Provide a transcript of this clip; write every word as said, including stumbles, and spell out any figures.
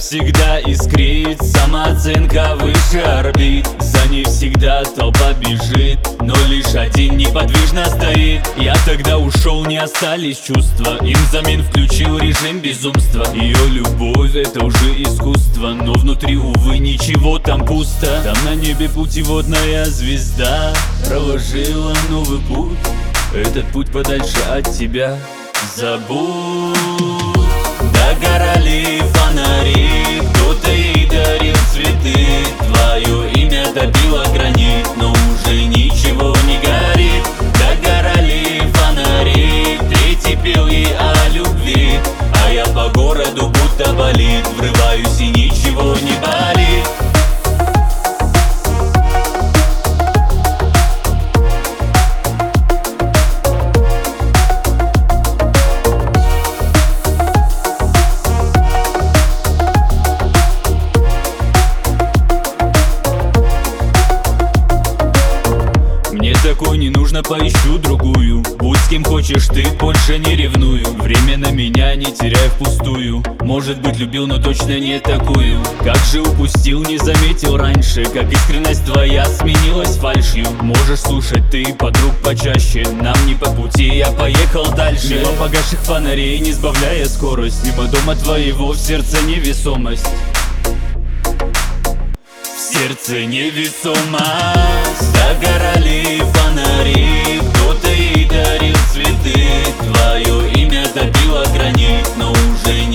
всегда искрит, самооценка выше орбит. За ней всегда толпа бежит, но лишь один неподвижно стоит. Я тогда ушел, не остались чувства, им взамен включил режим безумства. Ее любовь — это уже искусство, но внутри, увы, ничего там пусто. Там на небе путеводная звезда проложила новый путь, этот путь подальше от тебя. Забудь, догорали фонари, кто-то ей дарил цветы. Твое имя добило гранит, но уже ничего не горит. Догорали фонари, третий пел ей о любви, а я по городу будто болит, врываюсь и ничего не болит. Мне такой не нужно, поищу другую. Будь с кем хочешь ты, больше не ревную. Время на меня не теряй впустую. Может быть любил, но точно не такую. Как же упустил, не заметил раньше, как искренность твоя сменилась фальшью. Можешь слушать ты подруг почаще, нам не по пути, я поехал дальше. Мимо погасших фонарей, не сбавляя скорость, мимо дома твоего, в сердце невесомость. В сердце невесомость. Догорали фонари, кто-то ей дарил цветы. Твое имя добило гранит, но уже не